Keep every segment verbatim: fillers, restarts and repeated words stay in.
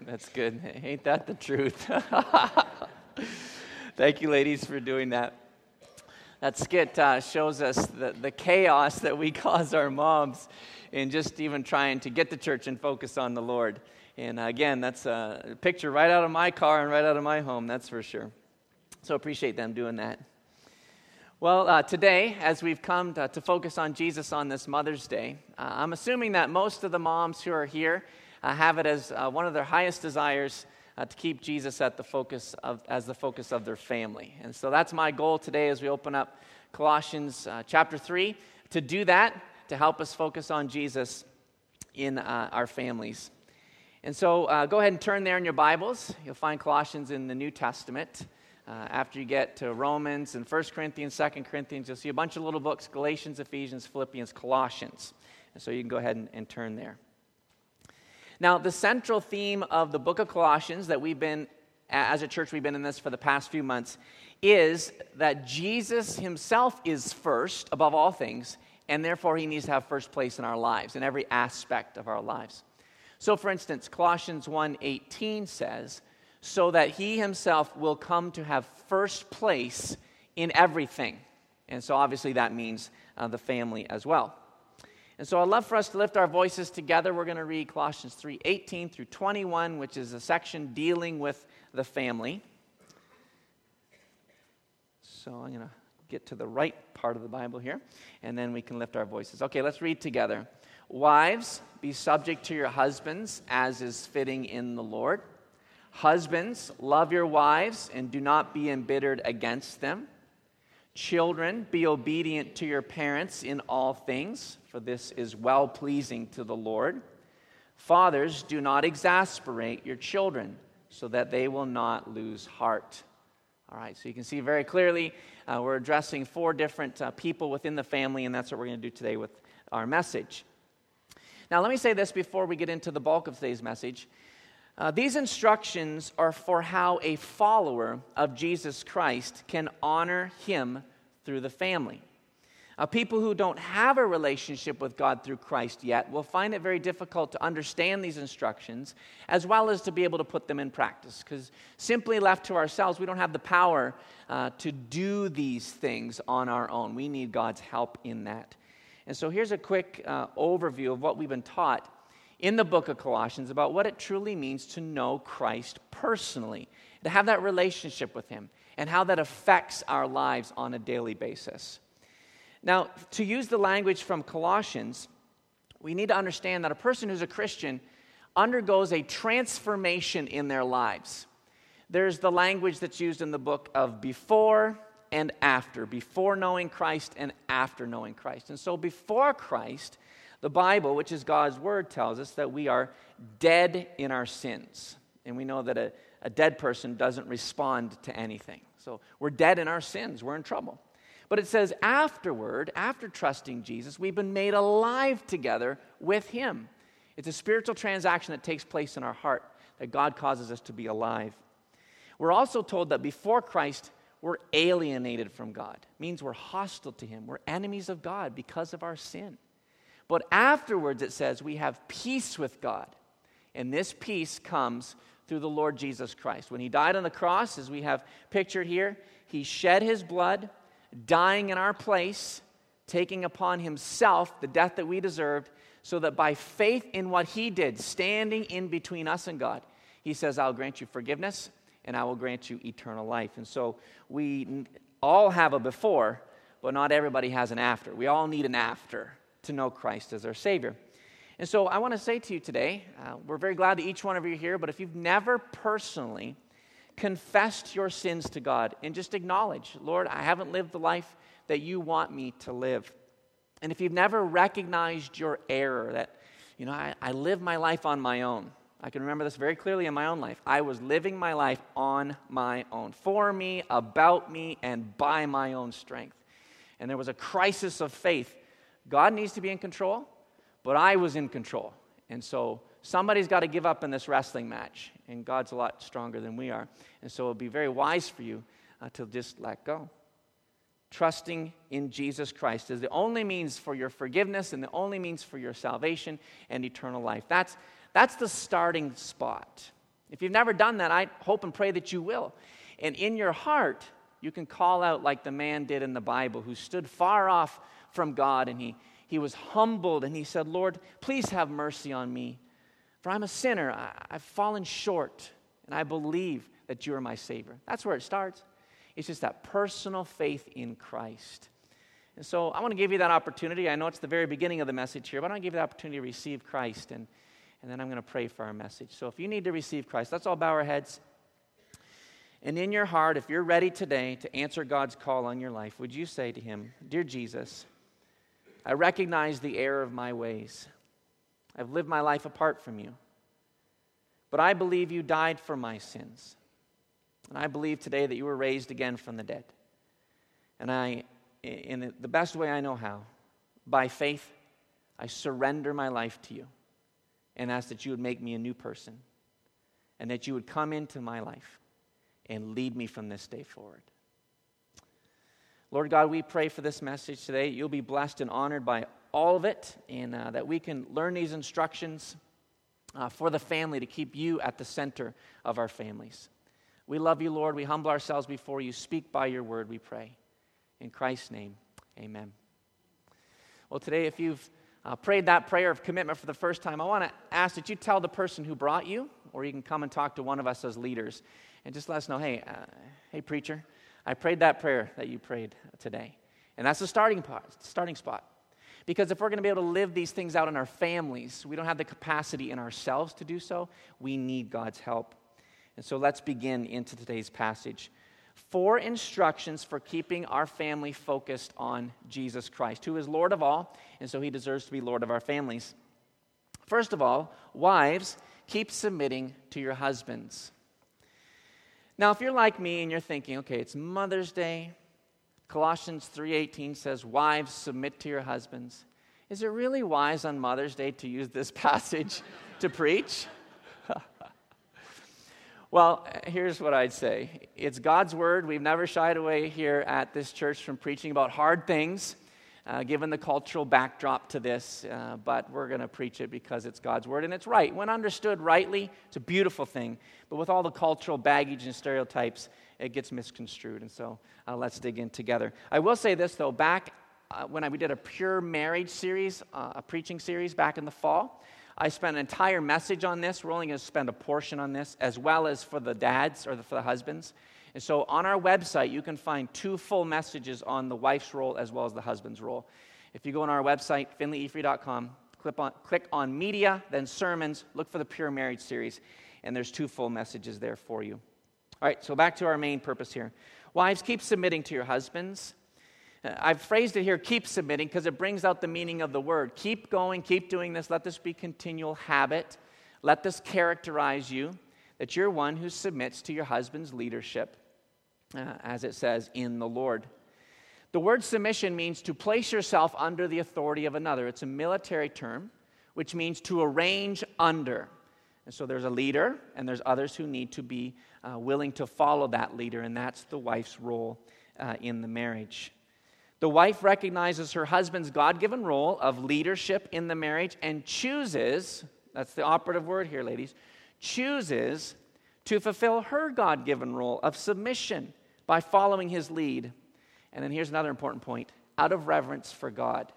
That's good. Ain't that the truth? Thank you, ladies, for doing that. That skit uh, shows us the, the chaos that we cause our moms in just even trying to get to church and focus on the Lord. And uh, again, that's a picture right out of my car and right out of my home, that's for sure. So appreciate them doing that. Well, uh, today, as we've come to, to focus on Jesus on this Mother's Day, uh, I'm assuming that most of the moms who are here uh, have it as uh, one of their highest desires uh, to keep Jesus at the focus of as the focus of their family. And so that's my goal today as we open up Colossians uh, chapter three, to do that, to help us focus on Jesus in uh, our families. And so uh, go ahead and turn there in your Bibles. You'll find Colossians in the New Testament. Uh, after you get to Romans and First Corinthians, Second Corinthians, you'll see a bunch of little books, Galatians, Ephesians, Philippians, Colossians. And so you can go ahead and, and turn there. Now, the central theme of the book of Colossians that we've been, as a church, we've been in this for the past few months, is that Jesus himself is first above all things, and therefore he needs to have first place in our lives, in every aspect of our lives. So, for instance, Colossians one eighteen says, so that he himself will come to have first place in everything. And so obviously that means uh, the family as well. And so I'd love for us to lift our voices together. We're going to read Colossians three eighteen through twenty-one, which is a section dealing with the family. So I'm going to get to the right part of the Bible here, and then we can lift our voices. Okay, let's read together. Wives, be subject to your husbands, as is fitting in the Lord. Husbands, love your wives and do not be embittered against them. Children, be obedient to your parents in all things, for this is well-pleasing to the Lord. Fathers, do not exasperate your children, so that they will not lose heart. All right, so you can see very clearly uh, we're addressing four different uh, people within the family, and that's what we're going to do today with our message. Now, let me say this before we get into the bulk of today's message. Uh, these instructions are for how a follower of Jesus Christ can honor him through the family. Uh, people who don't have a relationship with God through Christ yet will find it very difficult to understand these instructions as well as to be able to put them in practice, because simply left to ourselves, we don't have the power uh, to do these things on our own. We need God's help in that. And so here's a quick uh, overview of what we've been taught in the book of Colossians about what it truly means to know Christ personally, to have that relationship with him, and how that affects our lives on a daily basis. Now, to use the language from Colossians, we need to understand that a person who's a Christian undergoes a transformation in their lives. There's the language that's used in the book of before and after, before knowing Christ and after knowing Christ. And so before Christ, the Bible, which is God's word, tells us that we are dead in our sins. And we know that a, a dead person doesn't respond to anything. So we're dead in our sins. We're in trouble. But it says afterward, after trusting Jesus, we've been made alive together with him. It's a spiritual transaction that takes place in our heart, that God causes us to be alive. We're also told that before Christ, we're alienated from God. It means we're hostile to him. We're enemies of God because of our sin. But afterwards, it says we have peace with God. And this peace comes through the Lord Jesus Christ. When he died on the cross, as we have pictured here, he shed his blood, dying in our place, taking upon himself the death that we deserved, so that by faith in what he did, standing in between us and God, he says, I'll grant you forgiveness, and I will grant you eternal life. And so we all have a before, but not everybody has an after. We all need an after to know Christ as our Savior. And so I want to say to you today, uh, we're very glad that each one of you are here, but if you've never personally confessed your sins to God and just acknowledge, Lord, I haven't lived the life that you want me to live. And if you've never recognized your error, that, you know, I, I live my life on my own. I can remember this very clearly in my own life. I was living my life on my own, for me, about me, and by my own strength. And there was a crisis of faith. God needs to be in control, but I was in control. And so somebody's got to give up in this wrestling match, and God's a lot stronger than we are. And so it would be very wise for you uh, to just let go. Trusting in Jesus Christ is the only means for your forgiveness and the only means for your salvation and eternal life. That's, that's the starting spot. If you've never done that, I hope and pray that you will. And in your heart, you can call out like the man did in the Bible who stood far off from God, and he, he was humbled, and he said, Lord, please have mercy on me, for I'm a sinner. I, I've fallen short, and I believe that you are my Savior. That's where it starts. It's just that personal faith in Christ. And so I want to give you that opportunity. I know it's the very beginning of the message here, but I want to give you the opportunity to receive Christ, and, and then I'm going to pray for our message. So if you need to receive Christ, let's all bow our heads. And in your heart, if you're ready today to answer God's call on your life, would you say to him, Dear Jesus, I recognize the error of my ways. I've lived my life apart from you. But I believe you died for my sins. And I believe today that you were raised again from the dead. And I, in the best way I know how, by faith, I surrender my life to you and ask that you would make me a new person and that you would come into my life and lead me from this day forward. Lord God, we pray for this message today. You'll be blessed and honored by all of it, and uh, that we can learn these instructions uh, for the family to keep you at the center of our families. We love you, Lord. We humble ourselves before you. Speak by your word, we pray. In Christ's name, amen. Well, today, if you've uh, prayed that prayer of commitment for the first time, I want to ask that you tell the person who brought you, or you can come and talk to one of us as leaders, and just let us know, hey, uh, hey, preacher, I prayed that prayer that you prayed today. And that's the starting part, starting spot. Because if we're going to be able to live these things out in our families, we don't have the capacity in ourselves to do so. We need God's help. And so let's begin into today's passage. Four instructions for keeping our family focused on Jesus Christ, who is Lord of all, and so he deserves to be Lord of our families. First of all, wives, keep submitting to your husbands. Now, if you're like me and you're thinking, okay, it's Mother's Day, Colossians three eighteen says, wives, submit to your husbands. Is it really wise on Mother's Day to use this passage to preach? Well, here's what I'd say. It's God's word. We've never shied away here at this church from preaching about hard things, uh, given the cultural backdrop to this, uh, but we're going to preach it because it's God's word, and it's right. When understood rightly, it's a beautiful thing, but with all the cultural baggage and stereotypes, it gets misconstrued, and so uh, let's dig in together. I will say this, though. Back uh, when I, we did a pure marriage series, uh, a preaching series back in the fall, I spent an entire message on this. We're only going to spend a portion on this, as well as for the dads or the, for the husbands. And so on our website, you can find two full messages on the wife's role as well as the husband's role. If you go on our website, finley efrey dot com, click on, click on media, then sermons, look for the Pure Marriage series, and there's two full messages there for you. All right, so back to our main purpose here. Wives, keep submitting to your husbands. Uh, I've phrased it here, keep submitting, because it brings out the meaning of the word. Keep going, keep doing this. Let this be continual habit. Let this characterize you, that you're one who submits to your husband's leadership, uh, as it says, in the Lord. The word submission means to place yourself under the authority of another. It's a military term, which means to arrange under. And so there's a leader, and there's others who need to be uh, willing to follow that leader, and that's the wife's role uh, in the marriage. The wife recognizes her husband's God-given role of leadership in the marriage and chooses, that's the operative word here, ladies, chooses to fulfill her God-given role of submission by following his lead. And then here's another important point, out of reverence for God.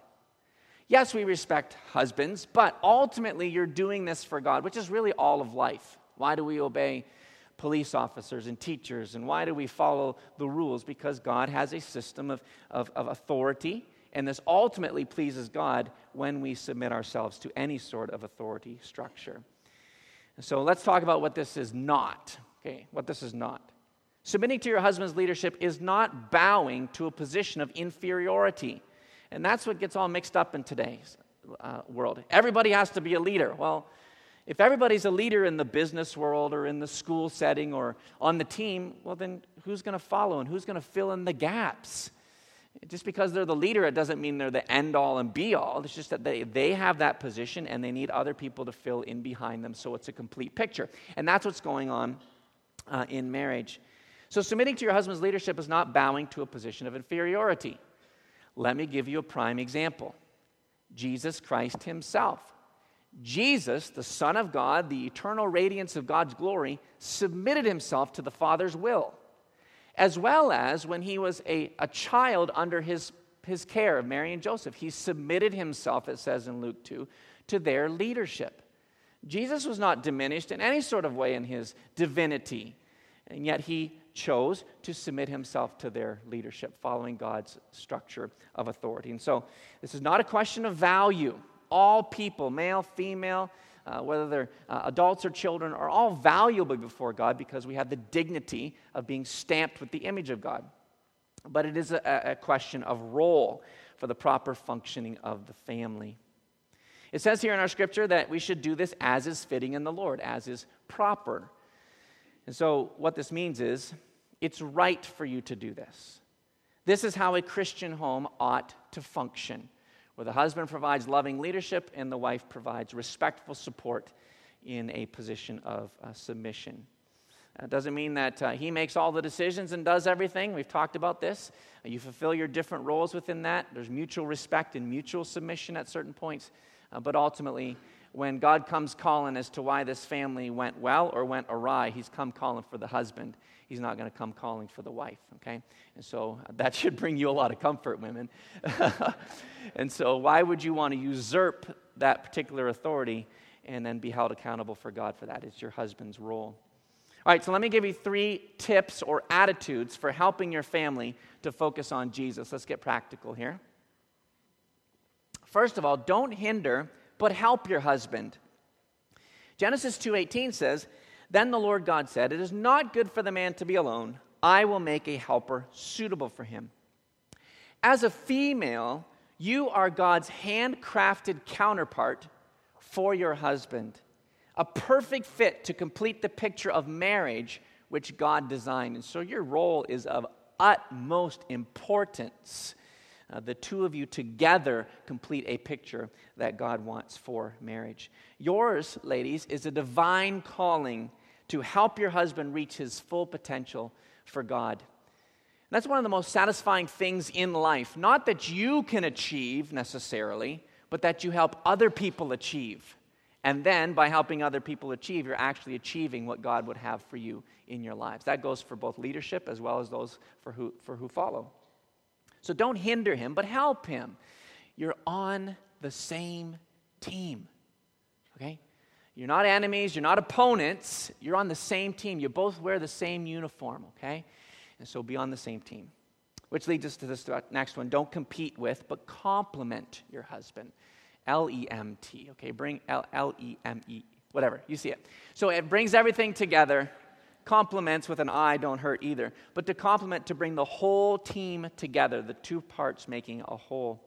Yes, we respect husbands, but ultimately you're doing this for God, which is really all of life. Why do we obey police officers and teachers, and why do we follow the rules? Because God has a system of, of, of authority, and this ultimately pleases God when we submit ourselves to any sort of authority structure. And so let's talk about what this is not, okay, what this is not. Submitting to your husband's leadership is not bowing to a position of inferiority, and that's what gets all mixed up in today's uh, world. Everybody has to be a leader. Well, if everybody's a leader in the business world or in the school setting or on the team, well, then who's going to follow and who's going to fill in the gaps? Just because they're the leader, it doesn't mean they're the end-all and be-all. It's just that they, they have that position and they need other people to fill in behind them, so it's a complete picture. And that's what's going on uh, in marriage. So submitting to your husband's leadership is not bowing to a position of inferiority. Let me give you a prime example. Jesus Christ himself. Jesus, the Son of God, the eternal radiance of God's glory, submitted himself to the Father's will, as well as when he was a, a child under his, his care of Mary and Joseph. He submitted himself, it says in Luke two, to their leadership. Jesus was not diminished in any sort of way in his divinity, and yet he chose to submit himself to their leadership, following God's structure of authority. And so this is not a question of value. All people, male, female, uh, whether they're uh, adults or children, are all valuable before God because we have the dignity of being stamped with the image of God. But it is a, a question of role for the proper functioning of the family. It says here in our scripture that we should do this as is fitting in the Lord, as is proper. And so what this means is it's right for you to do this. This is how a Christian home ought to function, where the husband provides loving leadership and the wife provides respectful support in a position of uh, submission. It doesn't mean that uh, he makes all the decisions and does everything. We've talked about this. Uh, you fulfill your different roles within that. There's mutual respect and mutual submission at certain points. Uh, but ultimately, when God comes calling as to why this family went well or went awry, he's come calling for the husband. He's not going to come calling for the wife, okay? And so uh, that should bring you a lot of comfort, women. And so why would you want to usurp that particular authority and then be held accountable for God for that? It's your husband's role. All right, so let me give you three tips or attitudes for helping your family to focus on Jesus. Let's get practical here. First of all, don't hinder, but help your husband. Genesis two eighteen says, "Then the Lord God said, 'It is not good for the man to be alone. I will make a helper suitable for him.'" As a female, you are God's handcrafted counterpart for your husband, a perfect fit to complete the picture of marriage which God designed. And so your role is of utmost importance. Uh, the two of you together complete a picture that God wants for marriage. Yours, ladies, is a divine calling to help your husband reach his full potential for God. And that's one of the most satisfying things in life. Not that you can achieve necessarily, but that you help other people achieve. And then by helping other people achieve, you're actually achieving what God would have for you in your lives. That goes for both leadership as well as those for who, for who follow. So don't hinder him, but help him. You're on the same team, okay? You're not enemies, you're not opponents, you're on the same team. You both wear the same uniform, okay? And so be on the same team. Which leads us to this next one. Don't compete with, but complement your husband. L E M T, okay? Bring L E M E, whatever, you see it. So it brings everything together. Complements with an I don't hurt either. But to complement, to bring the whole team together, the two parts making a whole.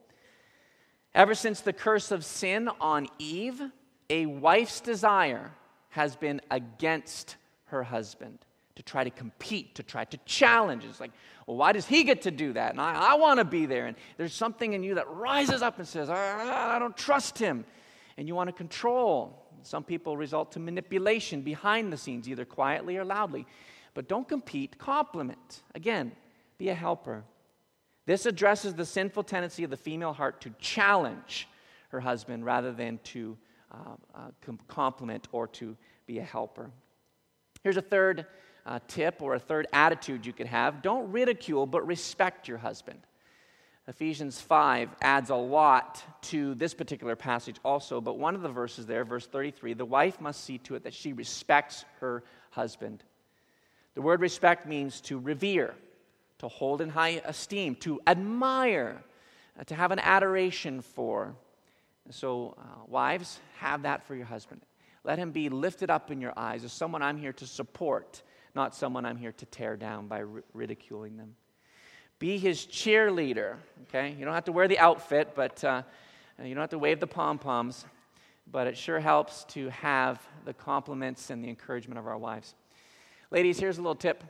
Ever since the curse of sin on Eve, a wife's desire has been against her husband, to try to compete, to try to challenge. It's like, well, why does he get to do that? And I, I want to be there. And there's something in you that rises up and says, I, I don't trust him. And you want to control. Some people result to manipulation behind the scenes, either quietly or loudly. But don't compete, complement. Again, be a helper. This addresses the sinful tendency of the female heart to challenge her husband rather than to uh, uh, compliment or to be a helper. Here's a third uh, tip or a third attitude you could have. Don't ridicule, but respect your husband. Ephesians five adds a lot to this particular passage also, but one of the verses there, verse thirty-three, the wife must see to it that she respects her husband. The word respect means to revere, to hold in high esteem, to admire, uh, to have an adoration for. So, uh, wives, have that for your husband. Let him be lifted up in your eyes as someone I'm here to support, not someone I'm here to tear down by r- ridiculing them. Be his cheerleader, okay? You don't have to wear the outfit, but uh, you don't have to wave the pom-poms, but it sure helps to have the compliments and the encouragement of our wives. Ladies, here's a little tip.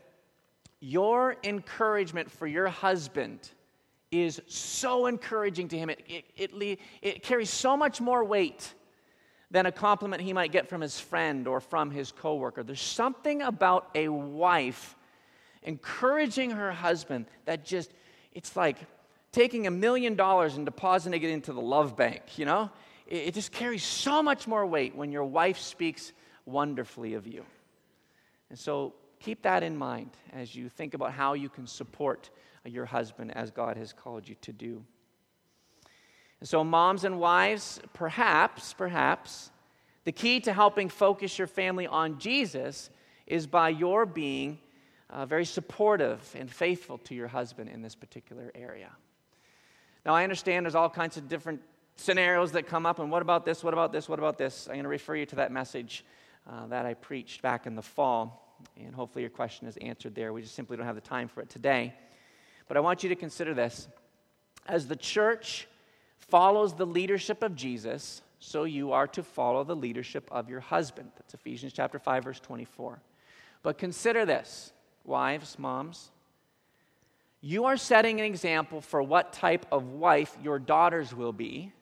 Your encouragement for your husband is so encouraging to him. It, it, it, it carries so much more weight than a compliment he might get from his friend or from his coworker. There's something about a wife encouraging her husband that just, it's like taking a million dollars and depositing it into the love bank, you know? it, it just carries so much more weight when your wife speaks wonderfully of you. And so keep that in mind as you think about how you can support your husband as God has called you to do. And so moms and wives, perhaps, perhaps, the key to helping focus your family on Jesus is by your being uh, very supportive and faithful to your husband in this particular area. Now, I understand there's all kinds of different scenarios that come up, and what about this, what about this, what about this? I'm going to refer you to that message uh, that I preached back in the fall, and hopefully your question is answered there. We just simply don't have the time for it today. But I want you to consider this. As the church follows the leadership of Jesus, so you are to follow the leadership of your husband. That's Ephesians chapter five, verse twenty-four. But consider this, wives, moms. You are setting an example for what type of wife your daughters will be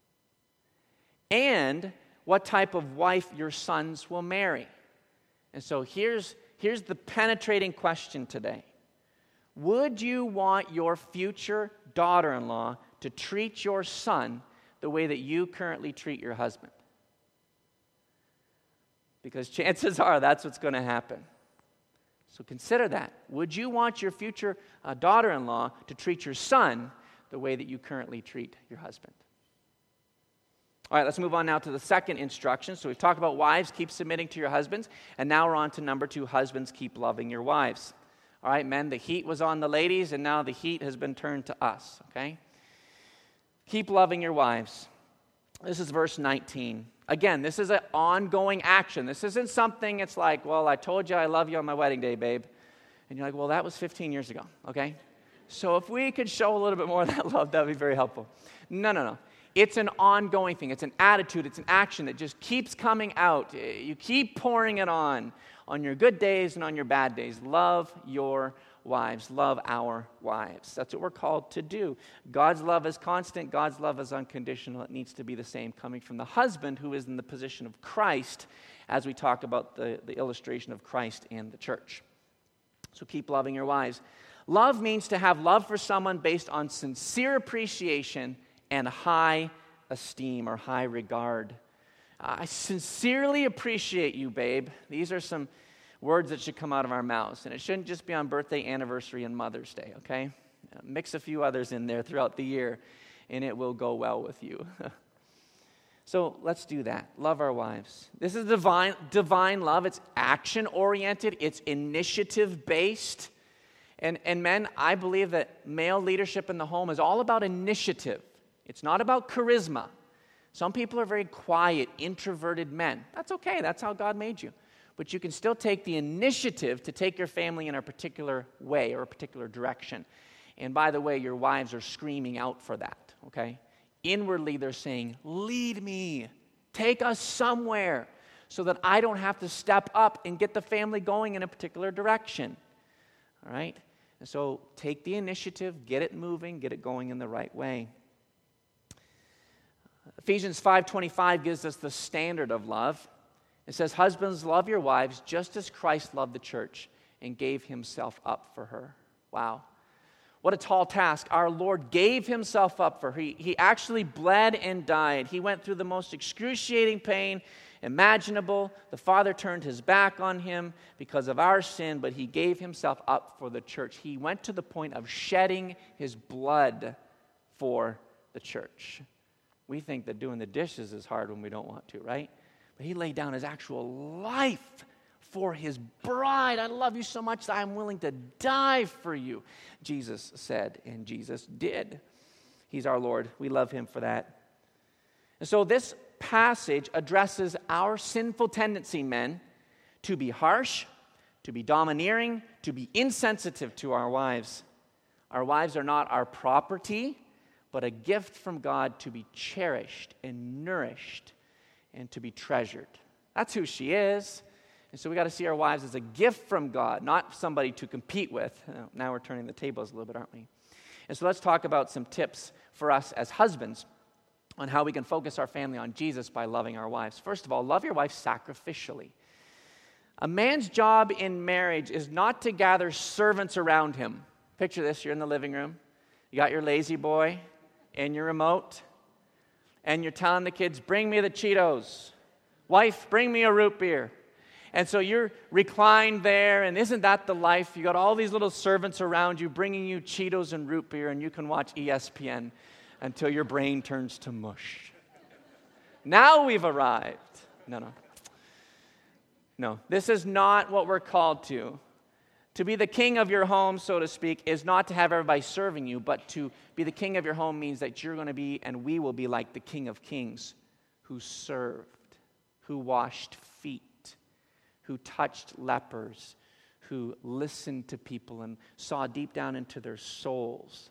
and what type of wife your sons will marry. And so here's, here's the penetrating question today. Would you want your future daughter-in-law to treat your son the way that you currently treat your husband? Because chances are that's what's going to happen. So consider that. Would you want your future uh, daughter-in-law to treat your son the way that you currently treat your husband? All right, let's move on now to the second instruction. So we've talked about wives, keep submitting to your husbands. And now we're on to number two, husbands, keep loving your wives. All right, men, the heat was on the ladies, and now the heat has been turned to us, okay? Keep loving your wives. This is verse nineteen. Again, this is an ongoing action. This isn't something it's like, well, I told you I love you on my wedding day, babe. And you're like, well, that was fifteen years ago, okay? So if we could show a little bit more of that love, that would be very helpful. No, no, no. It's an ongoing thing. It's an attitude. It's an action that just keeps coming out. You keep pouring it on, on your good days and on your bad days. Love your wives. Love our wives. That's what we're called to do. God's love is constant. God's love is unconditional. It needs to be the same coming from the husband who is in the position of Christ as we talk about the, the illustration of Christ and the church. So keep loving your wives. Love means to have love for someone based on sincere appreciation and high esteem or high regard. I sincerely appreciate you, babe. These are some words that should come out of our mouths. And it shouldn't just be on birthday, anniversary, and Mother's Day, okay? Mix a few others in there throughout the year, and it will go well with you. So let's do that. Love our wives. This is divine, divine love. It's action-oriented. It's initiative-based. And, and men, I believe that male leadership in the home is all about initiative. It's not about charisma. Some people are very quiet, introverted men. That's okay. That's how God made you. But you can still take the initiative to take your family in a particular way or a particular direction. And by the way, your wives are screaming out for that, okay? Inwardly, they're saying, lead me, take us somewhere so that I don't have to step up and get the family going in a particular direction, all right? And so take the initiative, get it moving, get it going in the right way. Ephesians five twenty-five gives us the standard of love. It says, husbands, love your wives just as Christ loved the church and gave himself up for her. Wow. What a tall task. Our Lord gave himself up for her. He, he actually bled and died. He went through the most excruciating pain imaginable. The Father turned his back on him because of our sin, but he gave himself up for the church. He went to the point of shedding his blood for the church. We think that doing the dishes is hard when we don't want to, right? But he laid down his actual life for his bride. I love you so much that I'm willing to die for you, Jesus said, and Jesus did. He's our Lord. We love him for that. And so this passage addresses our sinful tendency, men, to be harsh, to be domineering, to be insensitive to our wives. Our wives are not our property, but a gift from God to be cherished and nourished and to be treasured. That's who she is. And so we got to see our wives as a gift from God, not somebody to compete with. Now we're turning the tables a little bit, aren't we? And so let's talk about some tips for us as husbands on how we can focus our family on Jesus by loving our wives. First of all, love your wife sacrificially. A man's job in marriage is not to gather servants around him. Picture this, you're in the living room. You got your lazy boy and your remote. and you're telling the kids, bring me the Cheetos. Wife, bring me a root beer. And so you're reclined there, and isn't that the life? You got all these little servants around you bringing you Cheetos and root beer, and you can watch E S P N until your brain turns to mush. Now we've arrived. No, no. No, this is not what we're called to. To be the king of your home, so to speak, is not to have everybody serving you, but to be the king of your home means that you're going to be, and we will be like the King of Kings, who served, who washed feet, who touched lepers, who listened to people and saw deep down into their souls,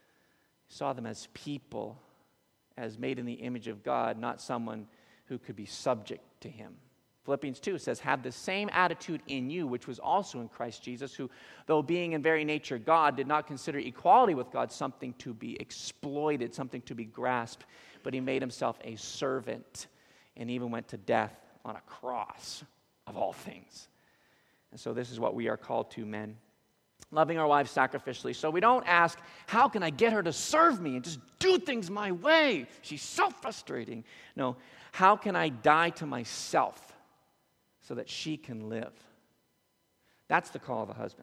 saw them as people, as made in the image of God, not someone who could be subject to him. Philippians two says, have the same attitude in you, which was also in Christ Jesus, who, though being in very nature God, did not consider equality with God something to be exploited, something to be grasped, but he made himself a servant and even went to death on a cross, of all things. And so this is what we are called to, men. Loving our wives sacrificially. So we don't ask, how can I get her to serve me and just do things my way? She's so frustrating. No, how can I die to myself so that she can live? That's the call of a husband.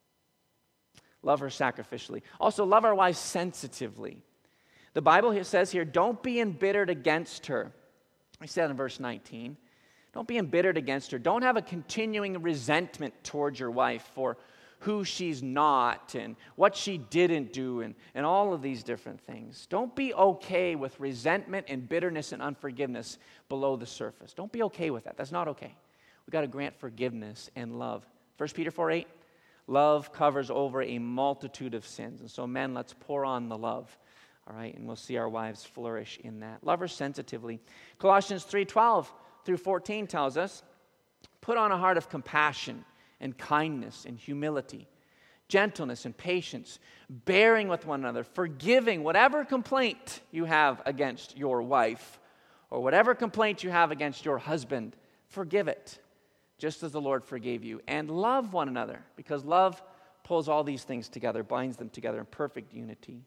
Love her sacrificially. Also, love our wives sensitively. The Bible here says here, don't be embittered against her. I said in verse nineteen, don't be embittered against her. Don't have a continuing resentment towards your wife for who she's not and what she didn't do and, and all of these different things. Don't be okay with resentment and bitterness and unforgiveness below the surface. Don't be okay with that. That's not okay. We've got to grant forgiveness and love. First Peter four eight, love covers over a multitude of sins. And so men, let's pour on the love. All right, and we'll see our wives flourish in that. Love her sensitively. Colossians three twelve through fourteen tells us, put on a heart of compassion and kindness and humility, gentleness and patience, bearing with one another, forgiving whatever complaint you have against your wife or whatever complaint you have against your husband, forgive it, just as the Lord forgave you. And love one another, because love pulls all these things together, binds them together in perfect unity.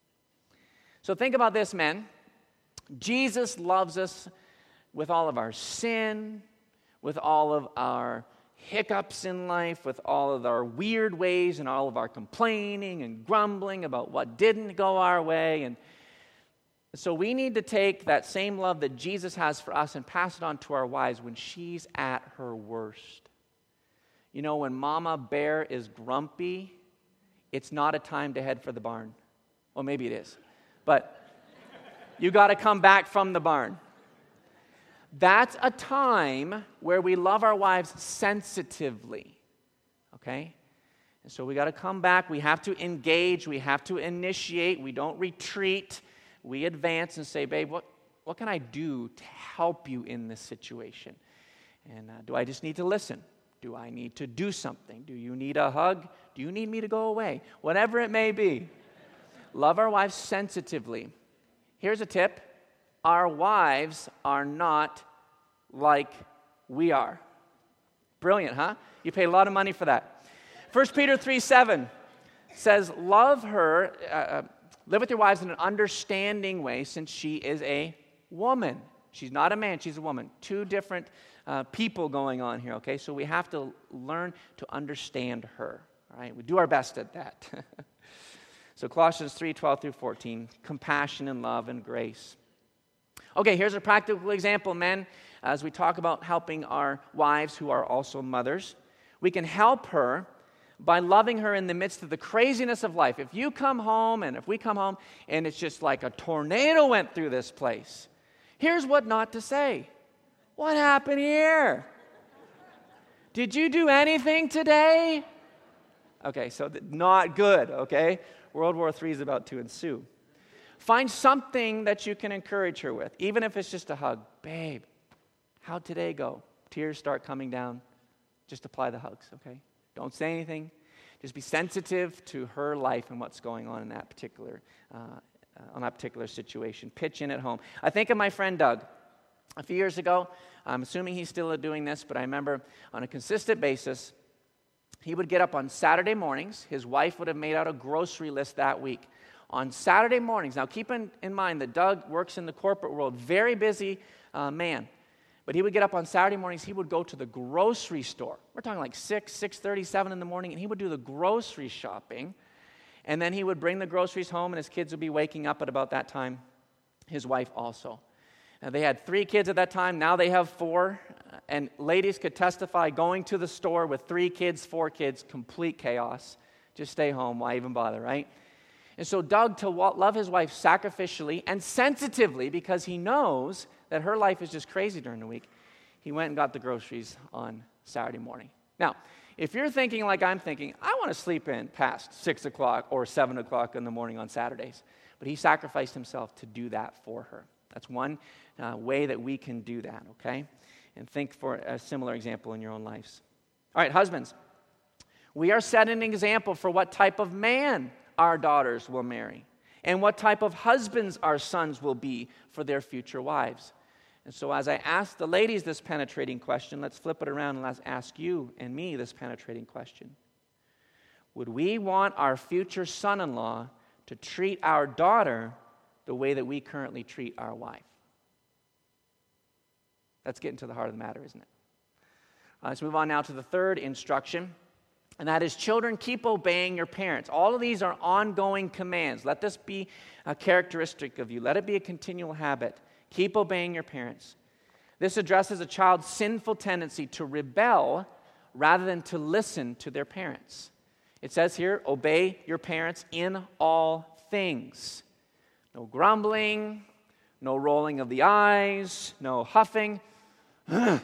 So think about this, men. Jesus loves us with all of our sin, with all of our hiccups in life, with all of our weird ways and all of our complaining and grumbling about what didn't go our way. And so we need to take that same love that Jesus has for us and pass it on to our wives when she's at her worst. You know, when Mama Bear is grumpy, it's not a time to head for the barn. Well, maybe it is. But you got to come back from the barn. That's a time where we love our wives sensitively, okay? And so we got to come back. We have to engage. We have to initiate. We don't retreat. We advance and say, babe, what, what can I do to help you in this situation? And uh, do I just need to listen? Do I need to do something? Do you need a hug? Do you need me to go away? Whatever it may be. Love our wives sensitively. Here's a tip. Our wives are not like we are. Brilliant, huh? You pay a lot of money for that. First Peter three seven says, love her, uh, live with your wives in an understanding way, since she is a woman. She's not a man, she's a woman. Two different uh, people going on here, okay? So we have to learn to understand her, all right? We do our best at that. So Colossians three twelve through fourteen, compassion and love and grace. Okay, here's a practical example, men, as we talk about helping our wives who are also mothers. We can help her by loving her in the midst of the craziness of life. If you come home and if we come home and it's just like a tornado went through this place, here's what not to say. What happened here? Did you do anything today? Okay, so th- not good, okay? World War Three is about to ensue. Find something that you can encourage her with, even if it's just a hug. Babe, how'd today go? Tears start coming down. Just apply the hugs, okay? Don't say anything. Just be sensitive to her life and what's going on in that particular, uh, uh, on that particular situation. Pitch in at home. I think of my friend Doug. A few years ago, I'm assuming he's still doing this, but I remember on a consistent basis, he would get up on Saturday mornings. His wife would have made out a grocery list that week. on Saturday mornings. Now, keep in, in mind that Doug works in the corporate world, very busy uh, man. But he would get up on Saturday mornings, he would go to the grocery store. We're talking like six, six thirty, seven in the morning, and he would do the grocery shopping. And then he would bring the groceries home, and his kids would be waking up at about that time. His wife also. Now, they had three kids at that time. Now they have four. And ladies could testify, going to the store with three kids, four kids, complete chaos. Just stay home. Why even bother, right? And so Doug, to love his wife sacrificially and sensitively, because he knows that her life is just crazy during the week, he went and got the groceries on Saturday morning. Now, if you're thinking like I'm thinking, I want to sleep in past six o'clock or seven o'clock in the morning on Saturdays. But he sacrificed himself to do that for her. That's one uh, way that we can do that, okay? And think for a similar example in your own lives. All right, husbands. We are setting an example for what type of man our daughters will marry and what type of husbands our sons will be for their future wives. And so as I ask the ladies this penetrating question, let's flip it around and let's ask you and me this penetrating question. Would we want our future son-in-law to treat our daughter the way that we currently treat our wife? That's getting to the heart of the matter, isn't it? Uh, let's move on now to the third instruction, and that is, children, keep obeying your parents. All of these are ongoing commands. Let this be a characteristic of you. Let it be a continual habit. Keep obeying your parents. This addresses a child's sinful tendency to rebel rather than to listen to their parents. It says here, obey your parents in all things. No grumbling, no rolling of the eyes, no huffing, and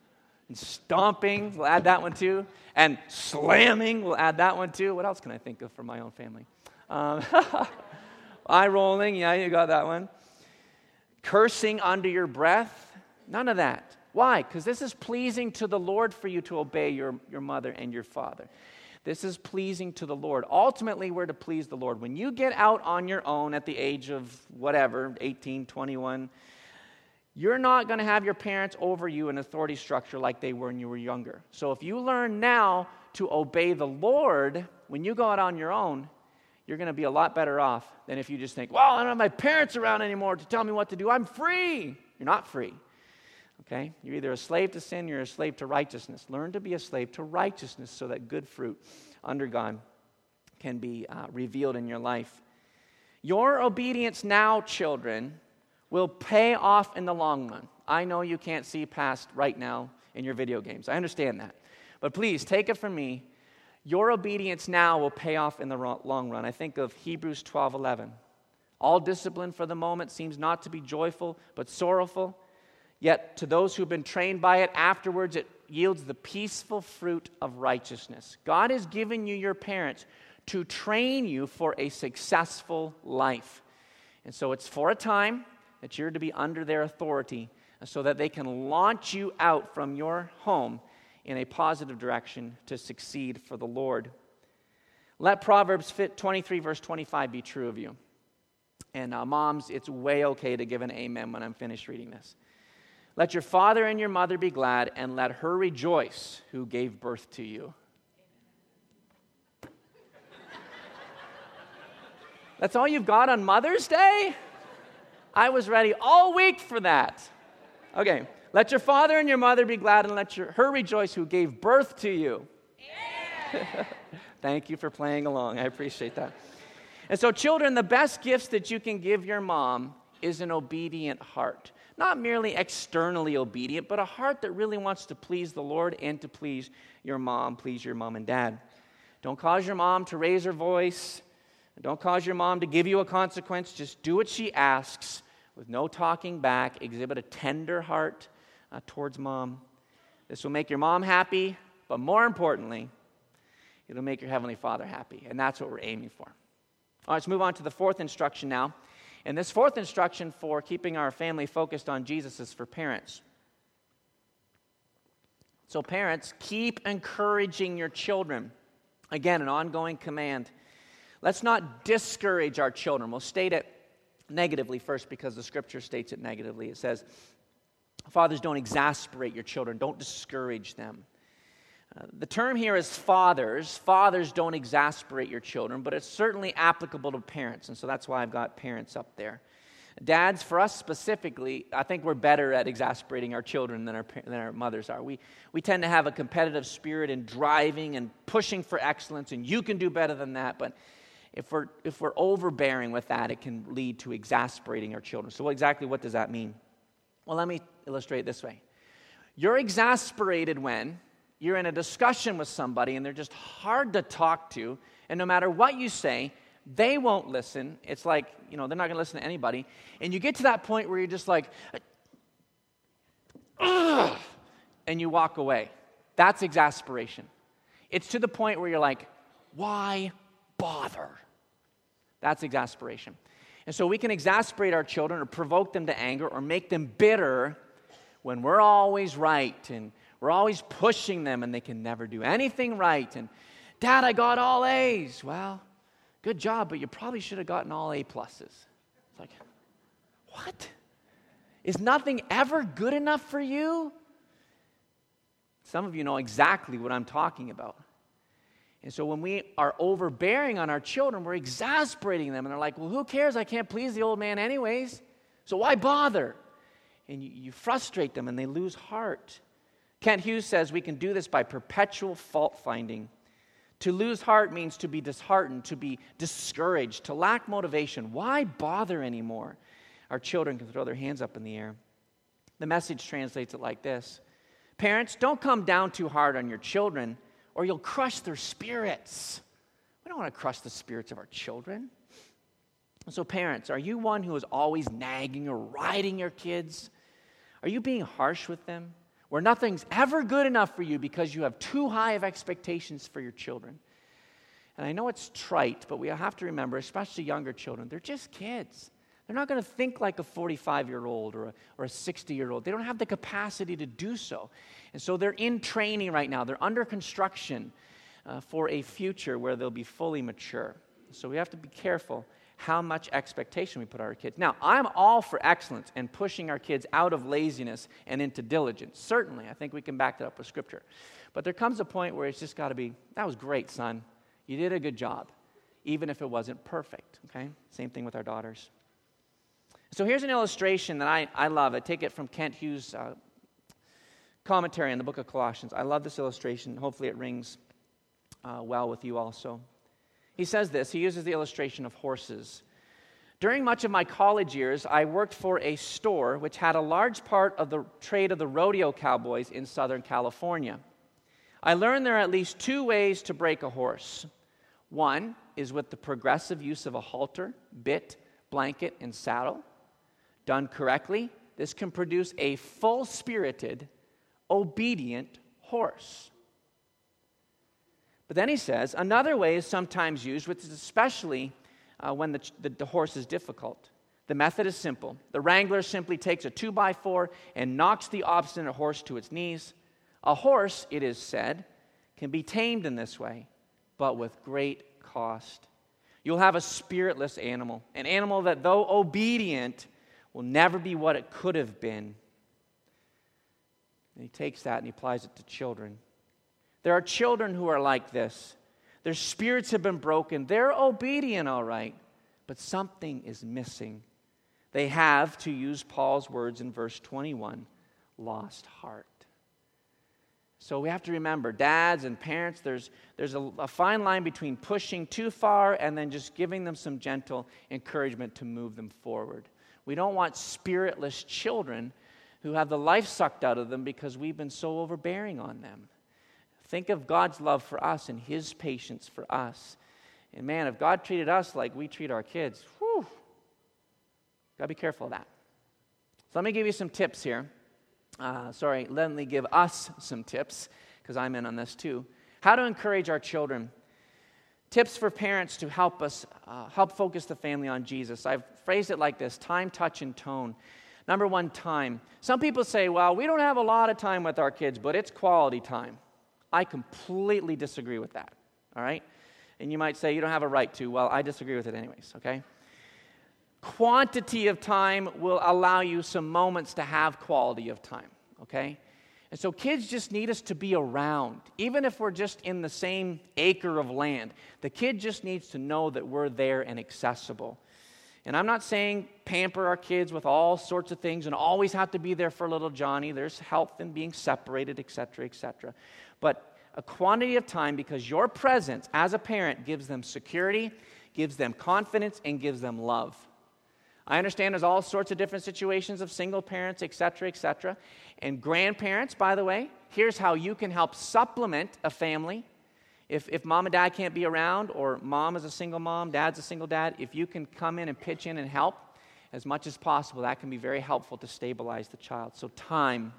stomping. We'll add that one too. And slamming. We'll add that one too. What else can I think of for my own family? Um, eye rolling. Yeah, you got that one. Cursing under your breath. None of that. Why? Because this is pleasing to the Lord for you to obey your, your mother and your father. This is pleasing to the Lord. Ultimately, we're to please the Lord. When you get out on your own at the age of whatever, eighteen, twenty-one, you're not going to have your parents over you in authority structure like they were when you were younger. So if you learn now to obey the Lord, when you go out on your own, you're going to be a lot better off than if you just think, well, I don't have my parents around anymore to tell me what to do. I'm free. You're not free. Okay? You're either a slave to sin or you're a slave to righteousness. Learn to be a slave to righteousness so that good fruit under God can be uh, revealed in your life. Your obedience now, children, will pay off in the long run. I know you can't see past right now in your video games. I understand that. But please, take it from me. Your obedience now will pay off in the long run. I think of Hebrews twelve eleven. All discipline for the moment seems not to be joyful, but sorrowful. Yet to those who've been trained by it, afterwards it yields the peaceful fruit of righteousness. God has given you your parents to train you for a successful life. And so it's for a time that you're to be under their authority so that they can launch you out from your home in a positive direction to succeed for the Lord. Let Proverbs twenty-three, verse twenty-five be true of you. And uh, moms, it's way okay to give an amen when I'm finished reading this. Let your father and your mother be glad, and let her rejoice who gave birth to you. That's all you've got on Mother's Day? I was ready all week for that. Okay. Let your father and your mother be glad, and let your, her rejoice who gave birth to you. Yeah. Thank you for playing along. I appreciate that. And so, children, the best gifts that you can give your mom is an obedient heart. Not merely externally obedient, but a heart that really wants to please the Lord and to please your mom, please your mom and dad. Don't cause your mom to raise her voice. Don't cause your mom to give you a consequence. Just do what she asks with no talking back. Exhibit a tender heart uh, towards mom. This will make your mom happy, but more importantly, it'll make your Heavenly Father happy. And that's what we're aiming for. All right, let's move on to the fourth instruction now. And this fourth instruction for keeping our family focused on Jesus is for parents. So parents, keep encouraging your children. Again, an ongoing command. Let's not discourage our children. We'll state it negatively first because the Scripture states it negatively. It says, fathers, don't exasperate your children. Don't discourage them. Uh, the term here is fathers. Fathers don't exasperate your children, but it's certainly applicable to parents, and so that's why I've got parents up there. Dads, for us specifically, I think we're better at exasperating our children than our than our mothers are. We we tend to have a competitive spirit in driving and pushing for excellence, and you can do better than that. But if we're if we're overbearing with that, it can lead to exasperating our children. So exactly what does that mean? Well, let me illustrate it this way. You're exasperated when you're in a discussion with somebody and they're just hard to talk to, and no matter what you say, they won't listen. It's like, you know, they're not going to listen to anybody. And you get to that point where you're just like, ugh, and you walk away. That's exasperation. It's to the point where you're like, why bother? That's exasperation. And so we can exasperate our children or provoke them to anger or make them bitter when we're always right and we're always pushing them and they can never do anything right. And, Dad, I got all A's. Well, good job, but you probably should have gotten all A pluses. It's like, what? Is nothing ever good enough for you? Some of you know exactly what I'm talking about. And so when we are overbearing on our children, we're exasperating them. And they're like, well, who cares? I can't please the old man anyways. So why bother? And you, you frustrate them and they lose heart. Kent Hughes says we can do this by perpetual fault finding. To lose heart means to be disheartened, to be discouraged, to lack motivation. Why bother anymore? Our children can throw their hands up in the air. The Message translates it like this. Parents, don't come down too hard on your children or you'll crush their spirits. We don't want to crush the spirits of our children. So parents, are you one who is always nagging or riding your kids? Are you being harsh with them? Where nothing's ever good enough for you because you have too high of expectations for your children. And I know it's trite, but we have to remember, especially younger children, they're just kids. They're not going to think like a forty-five-year-old or a, or a sixty-year-old. They don't have the capacity to do so. And so they're in training right now. They're under construction uh, for a future where they'll be fully mature. So we have to be careful how much expectation we put on our kids. Now, I'm all for excellence and pushing our kids out of laziness and into diligence. Certainly, I think we can back that up with Scripture. But there comes a point where it's just got to be, that was great, son. You did a good job, even if it wasn't perfect, okay? Same thing with our daughters. So here's an illustration that I, I love. I take it from Kent Hughes' uh, commentary on the book of Colossians. I love this illustration. Hopefully it rings uh, well with you also. He says this. He uses the illustration of horses. During much of my college years, I worked for a store which had a large part of the trade of the rodeo cowboys in Southern California. I learned there are at least two ways to break a horse. One is with the progressive use of a halter, bit, blanket, and saddle. Done correctly, this can produce a full-spirited, obedient horse. But then he says, another way is sometimes used, which is especially uh, when the, the, the horse is difficult. The method is simple. The wrangler simply takes a two by four and knocks the obstinate horse to its knees. A horse, it is said, can be tamed in this way, but with great cost. You'll have a spiritless animal, an animal that, though obedient, will never be what it could have been. And he takes that and he applies it to children. There are children who are like this. Their spirits have been broken. They're obedient, all right, but something is missing. They have, to use Paul's words in verse twenty-one, lost heart. So we have to remember, dads and parents, there's, there's a, a fine line between pushing too far and then just giving them some gentle encouragement to move them forward. We don't want spiritless children who have the life sucked out of them because we've been so overbearing on them. Think of God's love for us and His patience for us. And man, if God treated us like we treat our kids, whew, got to be careful of that. So let me give you some tips here. Uh, sorry, let me give us some tips, because I'm in on this too. How to encourage our children. Tips for parents to help us, uh, help focus the family on Jesus. I've phrased it like this: time, touch, and tone. Number one, time. Some people say, well, we don't have a lot of time with our kids, but it's quality time. I completely disagree with that, all right? And you might say, you don't have a right to. Well, I disagree with it anyways, okay? Quantity of time will allow you some moments to have quality of time, okay? And so kids just need us to be around, even if we're just in the same acre of land. The kid just needs to know that we're there and accessible. And I'm not saying pamper our kids with all sorts of things and always have to be there for little Johnny. There's health in being separated, et cetera, et cetera. But a quantity of time, because your presence as a parent gives them security, gives them confidence, and gives them love. I understand there's all sorts of different situations of single parents, et cetera, et cetera. And grandparents, by the way, here's how you can help supplement a family. If, if mom and dad can't be around, or mom is a single mom, dad's a single dad, if you can come in and pitch in and help as much as possible, that can be very helpful to stabilize the child. So time.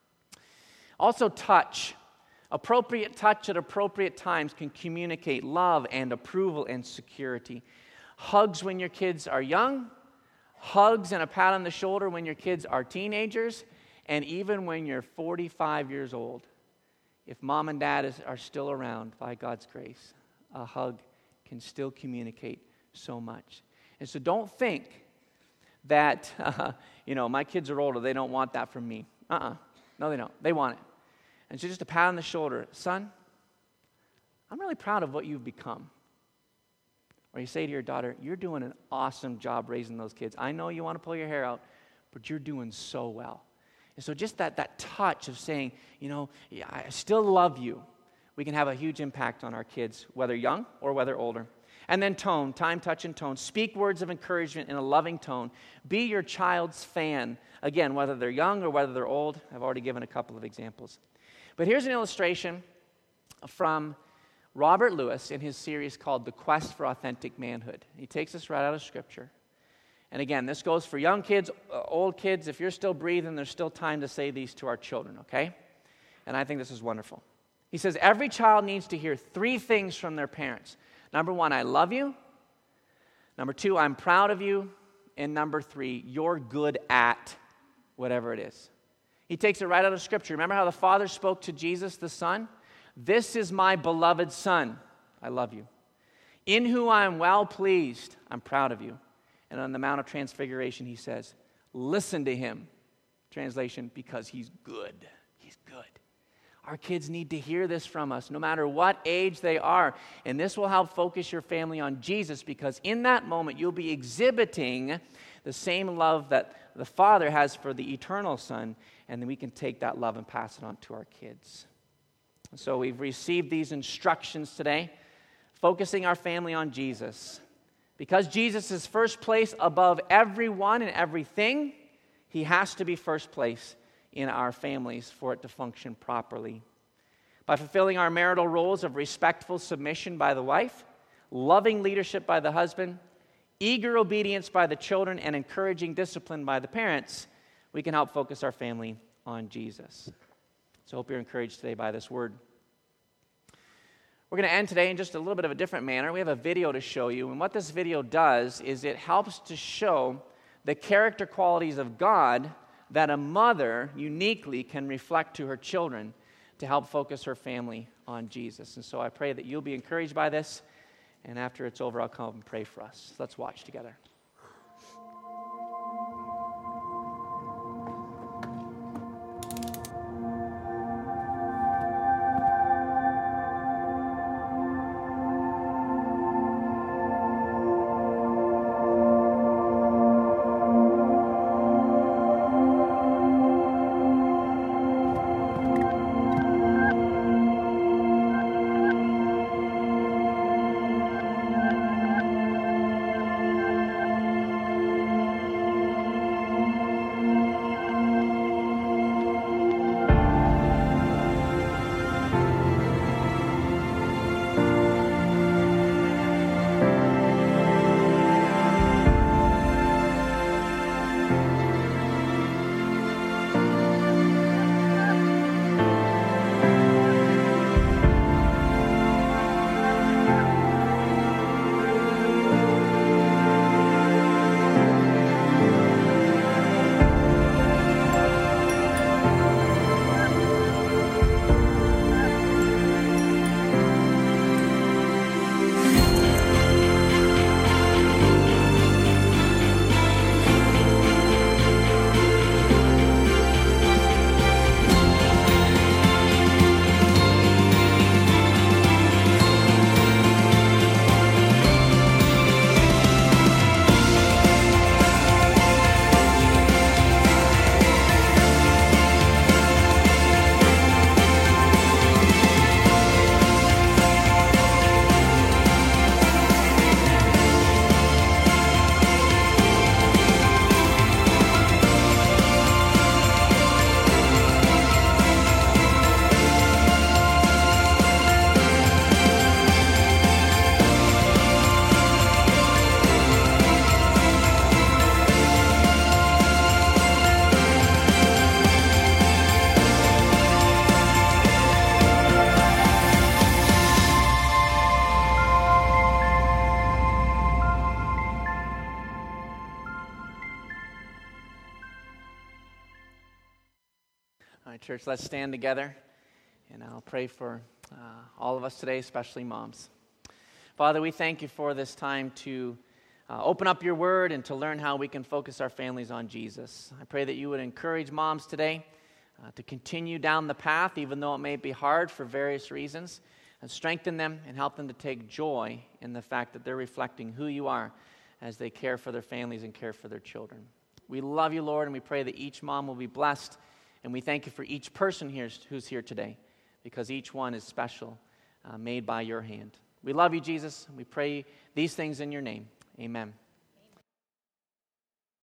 Also touch. Appropriate touch at appropriate times can communicate love and approval and security. Hugs when your kids are young, hugs and a pat on the shoulder when your kids are teenagers, and even when you're forty-five years old. If mom and dad is, are still around, by God's grace, a hug can still communicate so much. And so don't think that, uh, you know, my kids are older, they don't want that from me. Uh-uh. No, they don't. They want it. And so just a pat on the shoulder. Son, I'm really proud of what you've become. Or you say to your daughter, you're doing an awesome job raising those kids. I know you want to pull your hair out, but you're doing so well. And so just that, that touch of saying, you know, yeah, I still love you, we can have a huge impact on our kids, whether young or whether older. And then tone, time, touch, and tone. Speak words of encouragement in a loving tone. Be your child's fan. Again, whether they're young or whether they're old. I've already given a couple of examples. But here's an illustration from Robert Lewis in his series called The Quest for Authentic Manhood. He takes us right out of Scripture. And again, this goes for young kids, uh, old kids. If you're still breathing, there's still time to say these to our children, okay? And I think this is wonderful. He says, every child needs to hear three things from their parents. Number one, I love you. Number two, I'm proud of you. And number three, you're good at whatever it is. He takes it right out of Scripture. Remember how the Father spoke to Jesus, the Son? This is my beloved Son. I love you. In whom I am well pleased. I'm proud of you. And on the Mount of Transfiguration, he says, listen to him. Translation, because he's good. He's good. Our kids need to hear this from us, no matter what age they are. And this will help focus your family on Jesus, because in that moment, you'll be exhibiting the same love that the Father has for the eternal Son, and then we can take that love and pass it on to our kids. So we've received these instructions today, focusing our family on Jesus. Because Jesus is first place above everyone and everything, he has to be first place in our families for it to function properly. By fulfilling our marital roles of respectful submission by the wife, loving leadership by the husband, eager obedience by the children, and encouraging discipline by the parents, we can help focus our family on Jesus. So I hope you're encouraged today by this word. We're going to end today in just a little bit of a different manner. We have a video to show you, and what this video does is it helps to show the character qualities of God that a mother uniquely can reflect to her children to help focus her family on Jesus. And so I pray that you'll be encouraged by this, and after it's over, I'll come up and pray for us. Let's watch together. Church, let's stand together, and I'll pray for uh, all of us today, especially moms. Father, we thank you for this time to uh, open up your word and to learn how we can focus our families on Jesus. I pray that you would encourage moms today uh, to continue down the path, even though it may be hard for various reasons, and strengthen them and help them to take joy in the fact that they're reflecting who you are as they care for their families and care for their children. We love you, Lord, and we pray that each mom will be blessed. And we thank you for each person here who's here today, because each one is special, uh, made by your hand. We love you, Jesus, and we pray these things in your name. Amen.